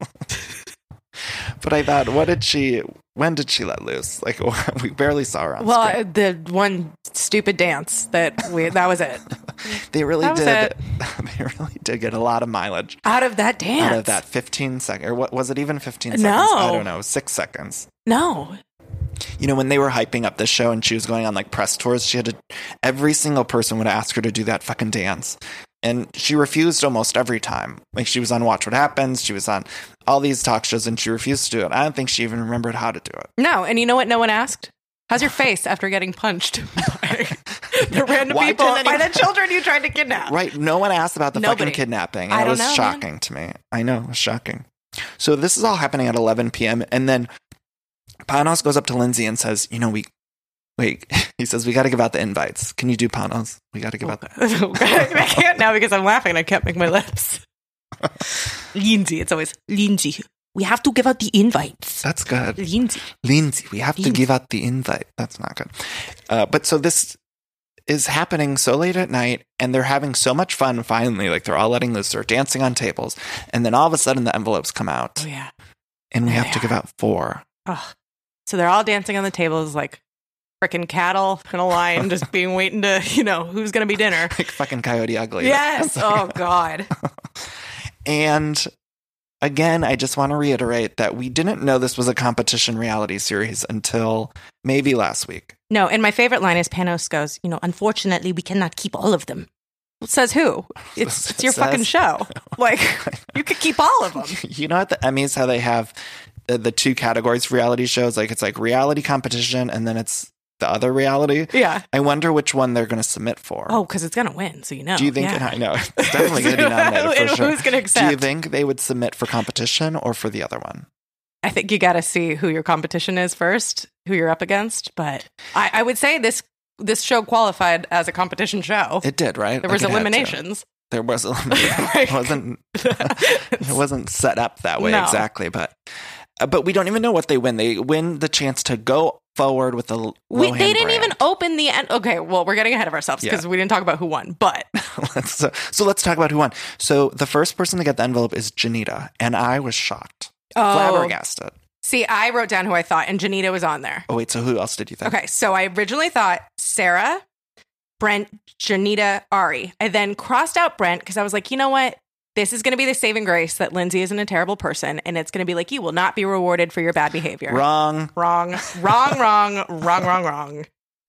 D: But I thought, what did she, when did she let loose? Like, we barely saw her on
E: Well,
D: screen.
E: uh, the one stupid dance that we, that was it.
D: They really
E: that was
D: did.
E: it.
D: They really did get a lot of mileage
E: Out of that dance.
D: out of that fifteen second, or what was it even fifteen
E: No.
D: seconds? I don't know, six seconds.
E: No.
D: You know, when they were hyping up this show and she was going on like press tours, she had to, every single person would ask her to do that fucking dance. And she refused almost every time. Like, she was on Watch What Happens, she was on all these talk shows, and she refused to do it. I don't think she even remembered how to do it.
E: No. And you know what no one asked? How's your face after getting punched by the random
D: Why
E: people,
D: didn't
E: by
D: anyone-
E: the children you tried to kidnap?
D: Right? No one asked about the
E: Nobody.
D: fucking kidnapping.
E: I
D: And it
E: don't
D: was
E: know, man.
D: shocking to me. I know, it was shocking. So this is all happening at eleven p.m. And then Panos goes up to Lindsay and says, you know, we, wait, he says, we got to give out the invites. Can you do Panos? We got to give out the
E: I can't now because I'm laughing and I can't make my lips. Lindsay. It's always Lindsay. We have to give out the invites.
D: That's good.
E: Lindsay.
D: Lindsay, we have to
E: Lindsay.
D: give out the invite. That's not good. Uh, but so this is happening so late at night, and they're having so much fun finally. Like, they're all letting loose. They're dancing on tables. And then all of a sudden, the envelopes come out,
E: Oh, yeah.
D: and we
E: There
D: have
E: they
D: to give
E: are.
D: out four.
E: Oh. So they're all dancing on the tables like freaking cattle in a line, just being waiting to, you know, who's going to be dinner.
D: Like fucking Coyote Ugly.
E: Yes. Oh, God.
D: And again, I just want to reiterate that we didn't know this was a competition reality series until maybe last week.
E: No, and my favorite line is Panos goes, you know, unfortunately, we cannot keep all of them. Says who? It's, it's your
D: Says-
E: fucking show. Like, you could keep all of them.
D: You know, at the Emmys, how they have the, the two categories for reality shows? Like, it's like reality competition, and then it's the other reality.
E: Yeah.
D: I wonder which one they're going to submit for.
E: Oh, because it's going to win, so you know.
D: Do you think?
E: Yeah.
D: I know it's definitely going to be nominated for
E: Who's
D: sure.
E: going to accept?
D: Do you think they would submit for competition or for the other one?
E: I think you got to see who your competition is first, who you're up against. But I, I would say this this show qualified as a competition show.
D: It did, right?
E: There
D: Like
E: was
D: it had to.
E: eliminations.
D: There was eliminations. It wasn't. It wasn't set up that way
E: No.
D: exactly, but uh, but we don't even know what they win. They win the chance to go forward with the Lohan
E: We, they didn't
D: brand.
E: even open the end. Okay, well, we're getting ahead of ourselves because
D: Yeah.
E: we didn't talk about who won. But
D: let's, so, so let's talk about who won. So the first person to get the envelope is Janita, and I was shocked,
E: Oh.
D: flabbergasted.
E: see, I wrote down who I thought, and Janita was on there.
D: Oh wait, so who else did you think?
E: Okay, so I originally thought Sarah, Brent, Janita, Ari. I then crossed out Brent because I was like, you know what? This is going to be the saving grace that Lindsay isn't a terrible person, and it's going to be like, you will not be rewarded for your bad behavior.
D: Wrong.
E: Wrong, wrong, wrong, wrong, wrong, wrong.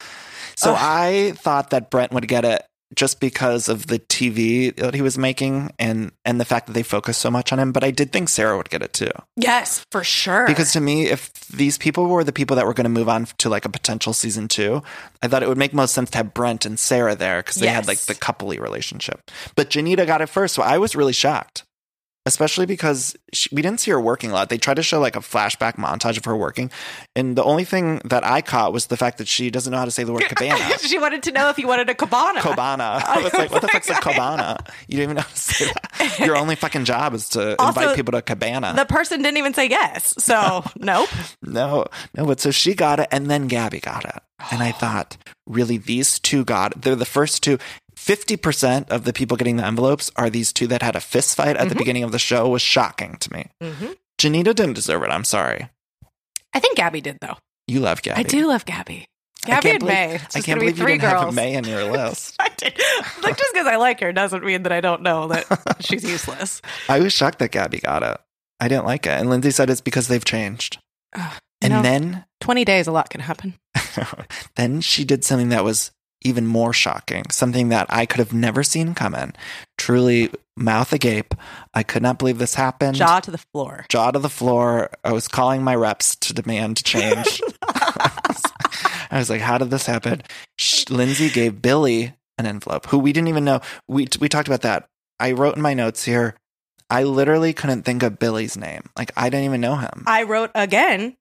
D: So
E: Ugh.
D: I thought that Brent would get it just because of the T V that he was making and and the fact that they focused so much on him. But I did think Sarah would get it too.
E: Yes, for sure.
D: Because to me, if these people were the people that were going to move on to like a potential season two, I thought it would make most sense to have Brent and Sarah there because they had like
E: Yes.
D: the coupley relationship. But Janita got it first, so I was really shocked, especially because she, we didn't see her working a lot. They tried to show like a flashback montage of her working, and the only thing that I caught was the fact that she doesn't know how to say the word cabana.
E: she wanted to know if you wanted a cabana.
D: Cabana. I was like, what the fuck's a cabana? You don't even know how to say that. Your only fucking job is to
E: Also,
D: invite people to a cabana.
E: The person didn't even say yes. So, nope.
D: No, no, but so she got it, and then Gabby got it. And I thought, really, these two got it. They're the first two. fifty percent of the people getting the envelopes are these two that had a fist fight at
E: Mm-hmm.
D: the beginning of the show. Was shocking to me.
E: Mhm.
D: Janita didn't deserve it. I'm sorry.
E: I think Gabby did, though.
D: You love Gabby.
E: I do love Gabby.
D: I
E: Gabby
D: can't
E: and
D: believe-
E: May. It's
D: I
E: just
D: can't
E: gonna be
D: believe you
E: three
D: didn't
E: girls.
D: have May on your list.
E: I did. Like, just because I like her doesn't mean that I don't know that she's useless.
D: I was shocked that Gabby got it. I didn't like it. And Lindsay said it's because they've changed.
E: Ugh,
D: And
E: know,
D: then
E: twenty days, a lot can happen.
D: then she did something that was even more shocking, something that I could have never seen coming. Truly, mouth agape. I could not believe this happened.
E: Jaw to the floor.
D: Jaw to the floor. I was calling my reps to demand change. I was like, how did this happen? Sh- Lindsay gave Billy an envelope, who we didn't even know. We, we talked about that. I wrote in my notes here, I literally couldn't think of Billy's name. Like, I didn't even know him.
E: I wrote again,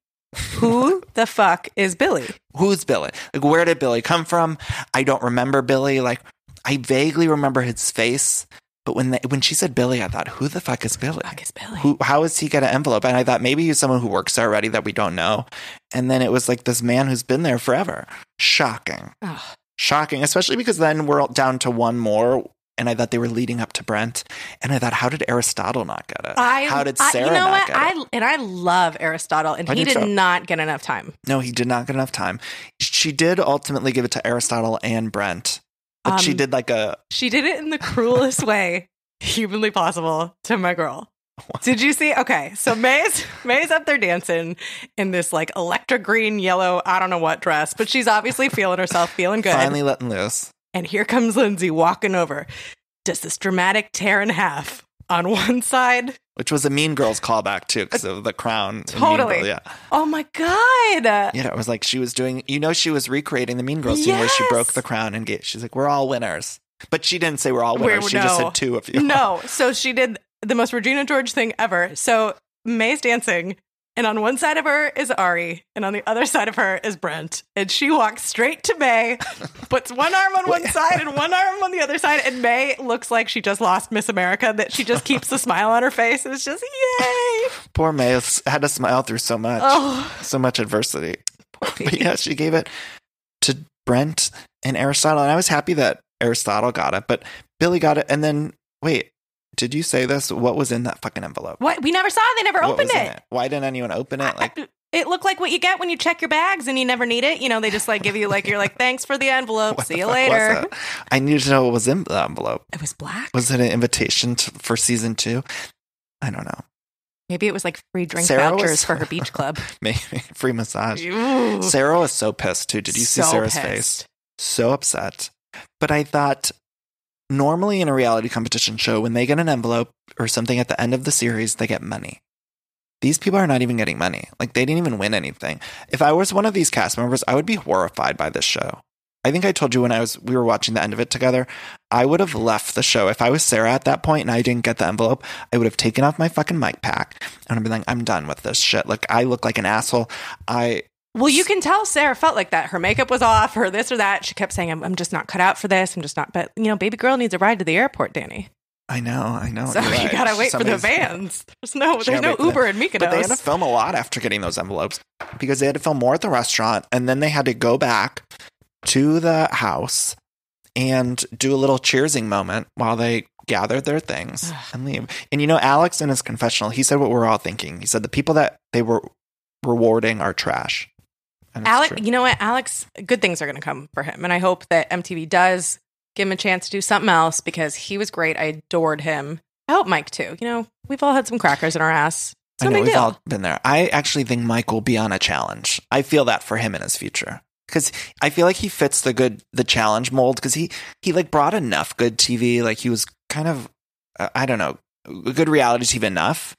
E: who the fuck is Billy?
D: Who's Billy? Like, where did Billy come from? I don't remember Billy. Like, I vaguely remember his face, but when they, when she said Billy, I thought, who the fuck is Billy?
E: Fuck is Billy?
D: Who? How is he get an envelope? And I thought maybe he's someone who works there already that we don't know. And then it was like this man who's been there forever. Shocking,
E: Ugh.
D: shocking. Especially because then we're down to one more. And I thought they were leading up to Brent. And I thought, how did Aristotle not get it?
E: I,
D: how did
E: I-
D: Sarah
E: you know
D: not
E: what?
D: get
E: I
D: it?
E: and I love Aristotle, and
D: I
E: he
D: do
E: did
D: too.
E: not get enough time.
D: No, he did not get enough time. She did ultimately give it to Aristotle and Brent. But she
E: Um,
D: did like a
E: She did it in the cruelest way humanly possible to my girl. Did you see? Okay, so May's May's up there dancing in this like electric green, yellow, I don't know what dress, but she's obviously feeling herself, feeling good.
D: finally letting loose.
E: And here comes Lindsay walking over. Does this dramatic tear in half on one side?
D: Which was a Mean Girls callback too, because of the crown. in Mean
E: Totally.
D: Girls, yeah.
E: Oh my God.
D: Yeah, it was like she was doing, you know, she was recreating the Mean Girls scene where she
E: Yes.
D: broke the crown and gave, she's like, we're all winners. But she didn't say we're all winners.
E: We're-
D: she just
E: no.
D: said two of you.
E: No. So she did the most Regina George thing ever. So May's dancing, and on one side of her is Ari, and on the other side of her is Brent. And she walks straight to May, puts one arm on one side and one arm on the other side, and May looks like she just lost Miss America, that she just keeps the smile on her face. It's just, yay.
D: Poor May has- had to smile through so much,
E: Oh,
D: so much adversity.
E: poor
D: But
E: baby.
D: yeah, she gave it to Brent and Aristotle. And I was happy that Aristotle got it, but Billy got it. And then, wait, did you say this? What was in that fucking envelope?
E: What? We never saw it. They never
D: What
E: opened
D: was in
E: it.
D: Why didn't anyone open it? Like,
E: I- it looked like what you get when you check your bags and you never need it. You know, they just like give you like, you're like, thanks for the envelope.
D: what
E: See
D: the
E: you
D: fuck
E: later.
D: was it? I needed to know what was in the envelope.
E: It was black.
D: Was it an invitation to, for season two? I don't know.
E: Maybe it was like free drink
D: Sarah
E: vouchers
D: was-
E: for her beach club.
D: Maybe free massage.
E: Ooh.
D: Sarah was so pissed too. Did you see
E: So
D: Sarah's
E: pissed.
D: face? So upset. But I thought normally in a reality competition show, when they get an envelope or something at the end of the series, they get money. these people are not even getting money. Like, they didn't even win anything. If I was one of these cast members, I would be horrified by this show. I think I told you when I was we were watching the end of it together, I would have left the show. If I was Sarah at that point and I didn't get the envelope, I would have taken off my fucking mic pack and I'd be like, I'm done with this shit. Like, I look like an asshole. I
E: Well, you can tell Sarah felt like that. Her makeup was off, or this or that. She kept saying, I'm, I'm just not cut out for this. I'm just not. But, you know, baby girl needs a ride to the airport, Danny.
D: I know, I know.
E: So
D: right.
E: you gotta wait
D: Somebody's,
E: for the vans. There's no, there's
D: Yeah,
E: no
D: wait for
E: Uber
D: them.
E: in Mykonos.
D: But they had to film a lot after getting those envelopes because they had to film more at the restaurant, and then they had to go back to the house and do a little cheersing moment while they gathered their things and leave. And you know, Alex in his confessional, he said what we're all thinking. He said the people that they were rewarding are trash. And it's
E: Alex,
D: true.
E: you know what, Alex? Good things are going to come for him, and I hope that M T V does give him a chance to do something else because he was great. I adored him. I hope Mike too. You know, we've all had some crackers in our ass. It's
D: I
E: no
D: know
E: big
D: we've
E: deal.
D: all been there. I actually think Mike will be on a challenge. I feel that for him in his future because I feel like he fits the good the challenge mold because he he like brought enough good T V. Like he was kind of uh, I don't know good reality T V enough.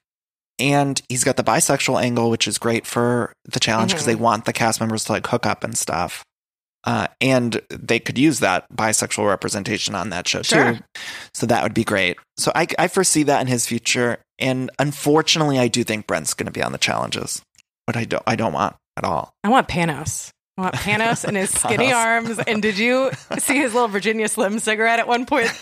D: And he's got the bisexual angle, which is great for the challenge because
E: Mhm.
D: they want the cast members to like hook up and stuff. Uh, and they could use that bisexual representation on that show
E: Sure.
D: too. So that would be great. So I, I foresee that in his future. And unfortunately, I do think Brent's going to be on the challenges, but I don't. I don't want at all.
E: I want Panos. I want Panos and his skinny
D: Panos.
E: arms. And did you see his little Virginia Slim cigarette at one point?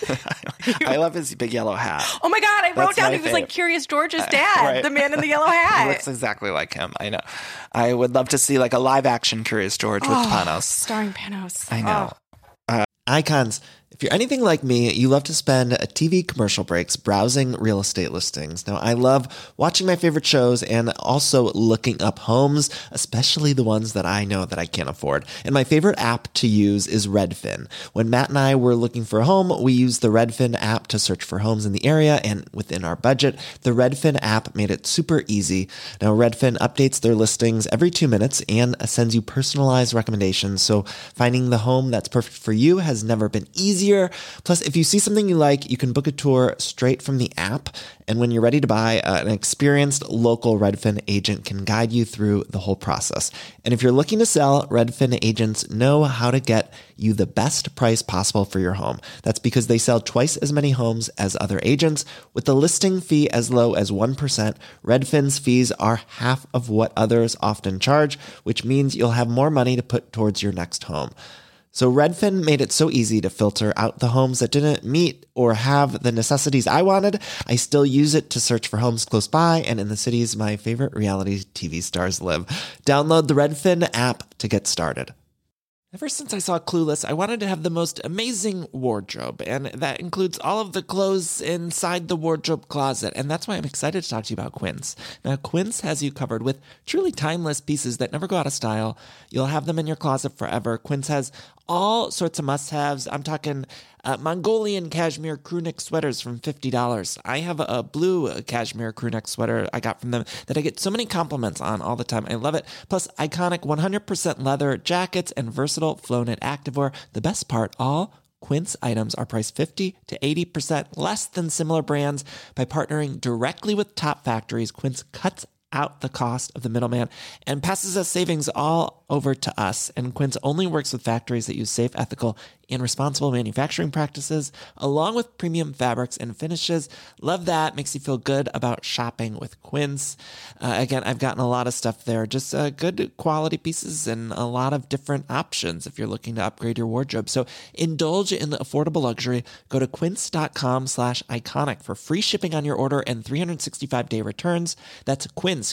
D: I love his big yellow hat.
E: Oh my God, I wrote
D: That's
E: down
D: my
E: he was like
D: fave.
E: Curious George's dad,
D: Right.
E: the man in the yellow
D: He
E: hat.
D: looks exactly like him. I know. I would love to see like a live action Curious George with
E: Oh,
D: Panos.
E: starring Panos.
D: I know.
E: Oh.
F: Icons. If you're anything like me, you love to spend T V commercial breaks browsing real estate listings. Now, I love watching my favorite shows and also looking up homes, especially the ones that I know that I can't afford. And my favorite app to use is Redfin. When Matt and I were looking for a home, we used the Redfin app to search for homes in the area and within our budget. The Redfin app made it super easy. Now, Redfin updates their listings every two minutes and sends you personalized recommendations. So finding the home that's perfect for you has never been easier. Plus, if you see something you like, you can book a tour straight from the app. And when you're ready to buy, uh, an experienced local Redfin agent can guide you through the whole process. And if you're looking to sell, Redfin agents know how to get you the best price possible for your home. That's because they sell twice as many homes as other agents. With the listing fee as low as one percent, Redfin's fees are half of what others often charge, which means you'll have more money to put towards your next home. So Redfin made it so easy to filter out the homes that didn't meet or have the necessities I wanted. I still use it to search for homes close by and in the cities my favorite reality T V stars live. Download the Redfin app to get started. Ever since I saw Clueless, I wanted to have the most amazing wardrobe, and that includes all of the clothes inside the wardrobe closet, and that's why I'm excited to talk to you about Quince. Now, Quince has you covered with truly timeless pieces that never go out of style. You'll have them in your closet forever. Quince has all sorts of must-haves. I'm talking uh, Mongolian cashmere crewneck sweaters from fifty dollars. I have a, a blue cashmere crewneck sweater I got from them that I get so many compliments on all the time. I love it. Plus, iconic one hundred percent leather jackets and versatile flow-knit activewear. The best part, all Quince items are priced fifty to eighty percent less than similar brands. By partnering directly with top factories, Quince cuts out the cost of the middleman and passes us savings all over to us. And Quince only works with factories that use safe, ethical, and responsible manufacturing practices, along with premium fabrics and finishes. Love that. Makes you feel good about shopping with Quince. Uh, again, I've gotten a lot of stuff there, just uh, good quality pieces and a lot of different options if you're looking to upgrade your wardrobe. So indulge in the affordable luxury. Go to quince.com slash iconic for free shipping on your order and three hundred sixty-five day returns. That's Quince,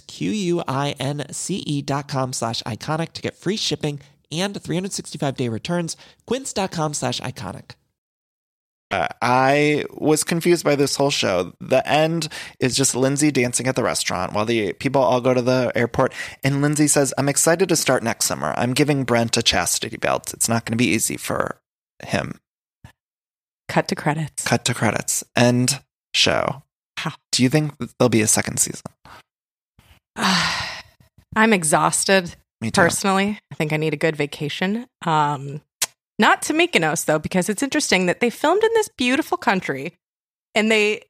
F: Q-U-I-N-C-E dot com slash iconic to get free shipping and three hundred sixty-five day returns. Quince.com slash iconic.
D: Uh, I was confused by this whole show. The end is just Lindsay dancing at the restaurant while the people all go to the airport. And Lindsay says, I'm excited to start next summer. I'm giving Brent a chastity belt. It's not going to be easy for him.
E: Cut to credits.
D: Cut to credits. End show.
E: How?
D: Do you think there'll be a second season?
E: I'm exhausted.
D: Me too.
E: Personally, I think I need a good vacation. Um, not to Mykonos, though, because it's interesting that they filmed in this beautiful country and they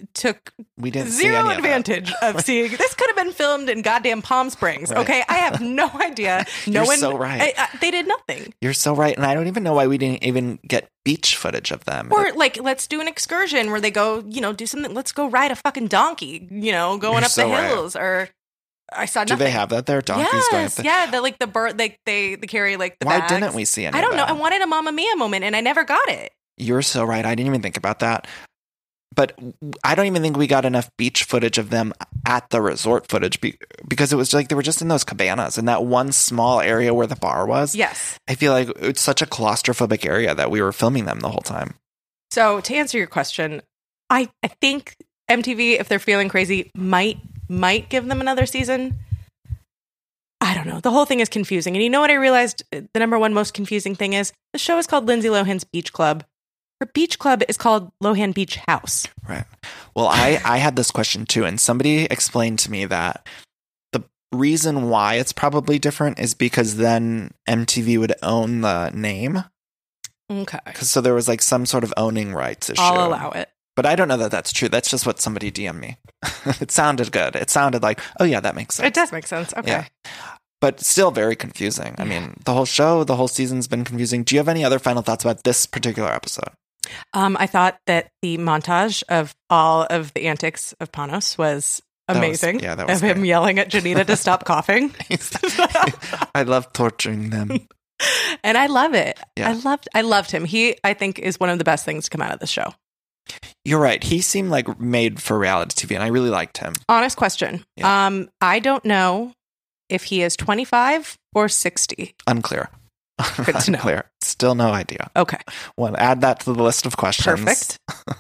E: took
D: We didn't see
E: zero
D: any of it.
E: advantage of, seeing. This could have been filmed in goddamn Palm Springs.
D: Right.
E: Okay, I have no idea. No
D: You're
E: one.
D: so right.
E: I, I, they did nothing.
D: You're so right. And I don't even know why we didn't even get beach footage of them.
E: Or like, let's do an excursion where they go, you know, do something. Let's go ride a fucking donkey, you know, going
D: You're
E: up
D: so
E: the
D: right.
E: hills. Or I saw
D: Do
E: nothing.
D: they have that there? Donkeys
E: yes,
D: going up the...
E: yeah. The, like the bird, they, they they carry like the
D: Why
E: bags.
D: didn't we see any
E: I don't
D: of
E: know.
D: that?
E: I wanted a Mamma Mia moment, and I never got it.
D: You're so right. I didn't even think about that. But I don't even think we got enough beach footage of them at the resort footage be- because it was like they were just in those cabanas in that one small area where the bar was.
E: Yes.
D: I feel like it's such a claustrophobic area that we were filming them the whole time.
E: So to answer your question, I, I think M T V, if they're feeling crazy, might might give them another season. I don't know. The whole thing is confusing. And you know what I realized the number one most confusing thing is? The show is called Lindsay Lohan's Beach Club. Her beach club is called Lohan Beach House.
D: Right. Well, I, I had this question too, and somebody explained to me that the reason why it's probably different is because then M T V would own the name.
E: Okay.
D: 'Cause so there was like some sort of owning rights issue.
E: I'll allow it.
D: But I don't know that that's true. That's just what somebody D M'd me. It sounded good. It sounded like, oh yeah, that makes sense.
E: It does make sense. Okay.
D: Yeah. But still very confusing. I mean, the whole show, the whole season's been confusing. Do you have any other final thoughts about this particular episode?
E: Um, I thought that the montage of all of the antics of Panos was
D: was-
E: amazing.
D: yeah, that was
E: of him
D: great.
E: yelling at Janita to stop coughing.
D: I love torturing them.
E: And I love it.
D: Yeah.
E: I loved I loved him. He, I think, is one of the best things to come out of the show.
D: You're right. He seemed like made for reality T V, and I really liked him.
E: Honest question.
D: Yeah.
E: Um, I don't know if he is twenty-five or sixty.
D: Unclear.
E: Good to know.
D: Unclear. Still no idea.
E: Okay.
D: Well, add that to the list of questions.
E: Perfect.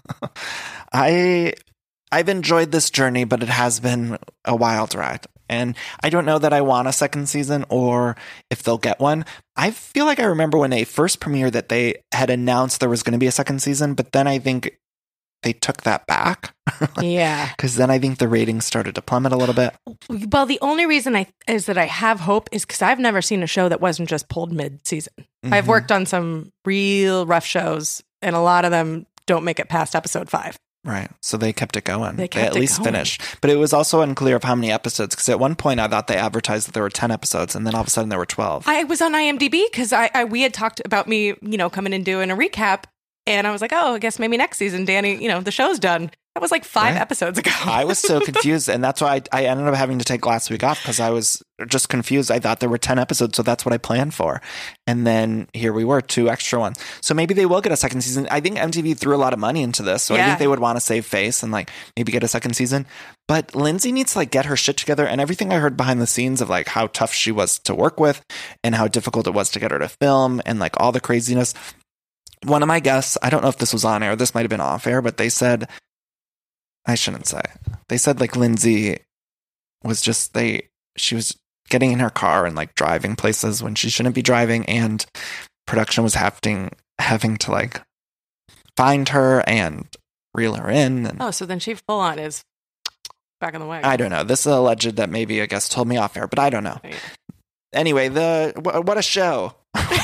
D: I I've enjoyed this journey, but it has been a wild ride. And I don't know that I want a second season or if they'll get one. I feel like I remember when they first premiered that they had announced there was going to be a second season, but then I think they took that back.
E: Yeah.
D: Because then I think the ratings started to plummet a little bit.
E: Well, the only reason I is that I have hope is because I've never seen a show that wasn't just pulled mid-season. I've
D: Mhm.
E: worked on some real rough shows, and a lot of them don't make it past episode five.
D: Right. So they kept it going.
E: They
D: They,
E: kept
D: at
E: it
D: least
E: going.
D: finished. But it was also unclear of how many episodes, because at one point I thought they advertised that there were ten episodes, and then all of a sudden there were twelve.
E: I was on IMDb because I, I we had talked about me, you know, coming and doing a recap, and I was like, oh, I guess maybe next season, Danny, you know, the show's done. That was like five
D: Right.
E: episodes ago.
D: I was so confused, and that's why I, I ended up having to take last week off because I was just confused. I thought there were ten episodes, so that's what I planned for. And then here we were, two extra ones. So maybe they will get a second season. I think M T V threw a lot of money into this, so I
E: Yeah.
D: think they would want to save face and like maybe get a second season. But Lindsay needs to like get her shit together, and everything I heard behind the scenes of like how tough she was to work with and how difficult it was to get her to film and like all the craziness. One of my guests, I don't know if this was on air, this might have been off air, but they said, I shouldn't say. They said like Lindsay was just they she was getting in her car and like driving places when she shouldn't be driving, and production was having having to like find her and reel her in. And
E: Oh, so then she full on is back in the wagon.
D: I don't know. This is alleged that maybe I guess told me off air, but I don't know.
E: Right.
D: Anyway, the wh- what a show.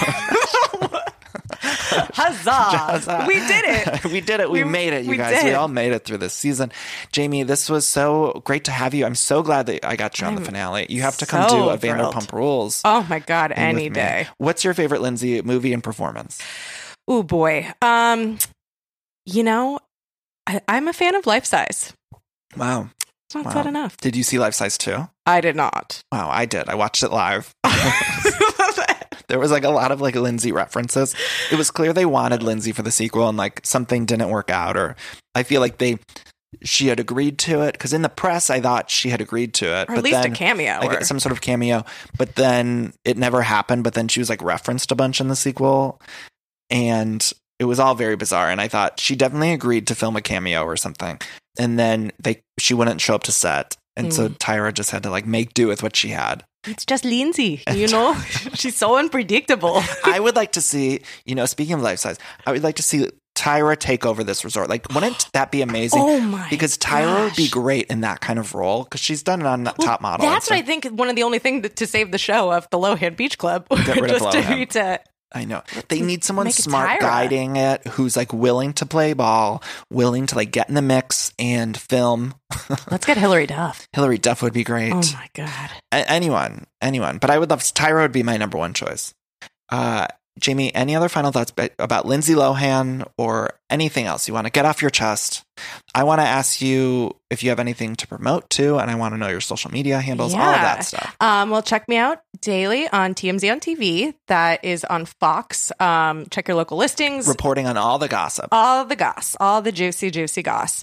E: Huzzah!
D: Huzzah.
E: We did it.
D: we did it. We,
E: We-
D: made it, you
E: we
D: guys. We
E: did.
D: all made it through this season. Jamie, this was so great to have you. I'm so glad that I got you on the
E: I'm
D: finale. You have to come
E: so
D: do a
E: thrilled.
D: Vanderpump Rules.
E: Oh my God,
D: thing with
E: any
D: me.
E: day.
D: What's your favorite Lindsay movie and performance?
E: Oh boy. Um, you know, I, I'm a fan of Life Size.
D: Wow.
E: It's not
D: Wow.
E: said enough.
D: Did you see Life Size too?
E: I did not.
D: Wow, I did. I watched it live. There was like a lot of like Lindsay references. It was clear they wanted Lindsay for the sequel and like something didn't work out, or I feel like they she had agreed to it because in the press I thought she had agreed to it.
E: Or at
D: but
E: least a
D: then,
E: cameo.
D: like
E: or-
D: some sort of cameo, but then it never happened. But then she was like referenced a bunch in the sequel, and it was all very bizarre. And I thought she definitely agreed to film a cameo or something, and then they she wouldn't show up to set, and so
E: Mm.
D: Tyra just had to like make do with what she had.
E: It's just Lindsay, you know? She's so unpredictable.
D: I would like to see, you know, speaking of Life Size, I would like to see Tyra take over this resort. Like, wouldn't that be amazing?
E: Oh my
D: Because Tyra would be
E: gosh.
D: great in that kind of role because she's done it on Top Model.
E: That's
D: and
E: what I think one of the only things to save the show of the Lohan Beach Club.
D: Get rid of
E: just to,
D: Lohan.
E: to
D: I know. They need someone
E: Make it
D: smart
E: Tyra.
D: guiding it, who's like willing to play ball, willing to like get in the mix and film.
E: Let's get Hillary Duff.
D: Hillary Duff would be great.
E: Oh my God.
D: A- anyone, anyone. But I would love Tyra would be my number one choice. Uh, Jamie, any other final thoughts ba- about Lindsay Lohan or anything else you want to get off your chest? I want to ask you if you have anything to promote too, and I want to know your social media handles, all of that stuff.
E: Um, well, check me out daily on T M Z on T V. That is on Fox. Um, check your local listings.
D: Reporting on all the gossip.
E: All the goss, all the juicy, juicy goss.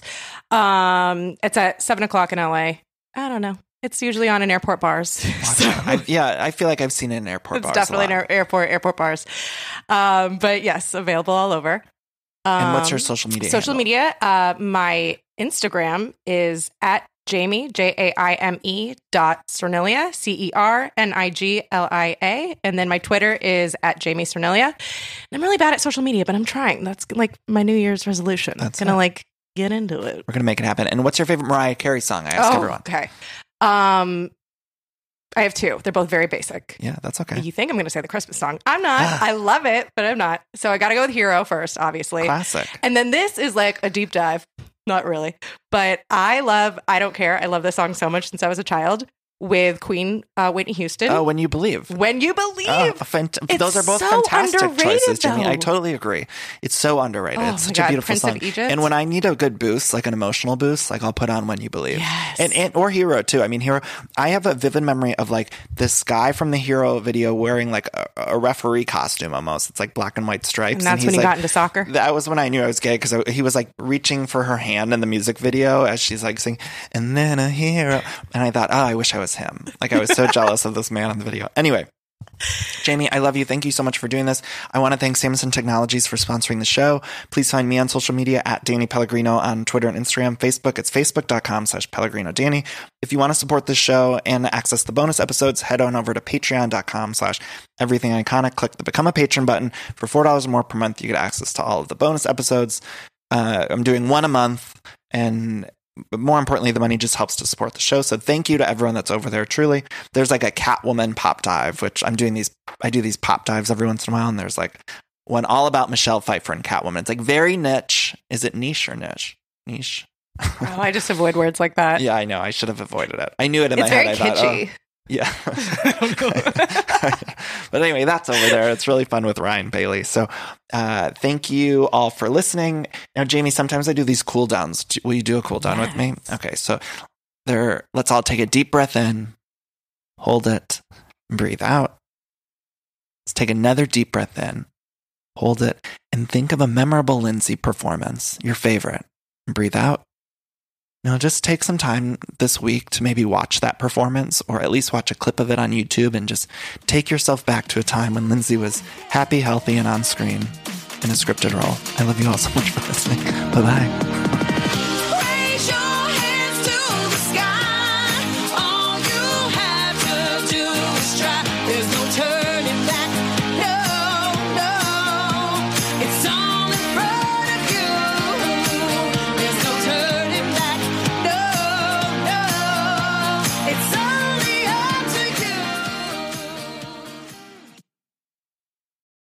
E: Um, it's at seven o'clock in L A. I don't know. It's usually on in airport bars. So
D: I, yeah, I feel like I've seen it in airport
E: it's
D: bars.
E: definitely
D: a
E: in
D: lot.
E: air- airport airport bars. Um, but yes, available all over. Um,
D: And what's your social media?
E: Social
D: handle?
E: media. Uh, my Instagram is at Jamie J A I M E dot Cernilia C E R N I G L I A, and then my Twitter is at Jamie Cernilia. And I'm really bad at social media, but I'm trying. That's like my New Year's resolution.
D: That's
E: gonna
D: it.
E: like get into it.
D: We're gonna make it happen. And what's your favorite Mariah Carey song? I ask
E: Oh,
D: everyone.
E: okay. Um, I have two. They're both very basic.
D: Yeah, that's okay.
E: You think I'm going to say the Christmas song? I'm not. I love it, but I'm not. So I got to go with Hero first, obviously.
D: Classic.
E: And then this is like a deep dive. Not really. But I love I Don't Care. I love this song so much since I was a child with Queen uh, Whitney Houston.
D: Oh, When You Believe.
E: When You Believe.
D: Oh, fant-
E: It's
D: those are both
E: so
D: fantastic
E: underrated,
D: choices, Jamie. I
E: though.
D: totally agree. It's so underrated.
E: Oh
D: it's
E: my
D: such
E: God,
D: a beautiful
E: Prince of
D: song.
E: Egypt.
D: And when I need a good boost, like an emotional boost, like I'll put on When You Believe.
E: Yes.
D: And, and or Hero too. I mean, Hero. I have a vivid memory of like this guy from the Hero video wearing like a, a referee costume almost. It's like black and white stripes.
E: And that's
D: he's
E: when he
D: like,
E: got into soccer.
D: That was when I knew I was gay because he was like reaching for her hand in the music video as she's like saying, and then a hero. And I thought, oh, I wish I was him. Like I was so jealous of this man in the video. Anyway, Jamie, I love you. Thank you so much for doing this. I want to thank Samson Technologies for sponsoring the show. Please find me on social media at Danny Pellegrino on Twitter and Instagram. Facebook, it's facebook.com slash Pellegrino Danny. If you want to support this show and access the bonus episodes, head on over to patreon.com slash everything iconic. Click the Become a Patron button. For four dollars or more per month, you get access to all of the bonus episodes. Uh, I'm doing one a month, and but more importantly, the money just helps to support the show. So thank you to everyone that's over there. Truly, there's like a Catwoman pop dive, which I'm doing these. I do these pop dives every once in a while, and there's like one all about Michelle Pfeiffer and Catwoman. It's like very niche. Is it niche or niche? Niche.
E: Oh, I just avoid words like that.
D: Yeah, I know. I should have avoided it. I knew it in
E: It's
D: my
E: very
D: head. I
E: kitschy.
D: thought, oh, yeah. But anyway, that's over there. It's really fun with Ryan Bailey. So uh, thank you all for listening. Now, Jamie, sometimes I do these cool downs. Do- Will you do a cool down with me? Okay, so there. Let's all take a deep breath in, hold it, and breathe out. Let's take another deep breath in, hold it, and think of a memorable Lindsay performance, your favorite, and breathe out. Now, just take some time this week to maybe watch that performance or at least watch a clip of it on YouTube and just take yourself back to a time when Lindsay was happy, healthy, and on screen in a scripted role. I love you all so much for listening. Bye-bye.